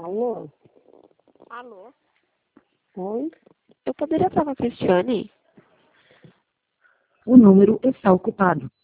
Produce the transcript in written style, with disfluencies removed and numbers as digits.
Alô? Alô? Oi? Eu poderia falar com a Cristiane? O número está ocupado.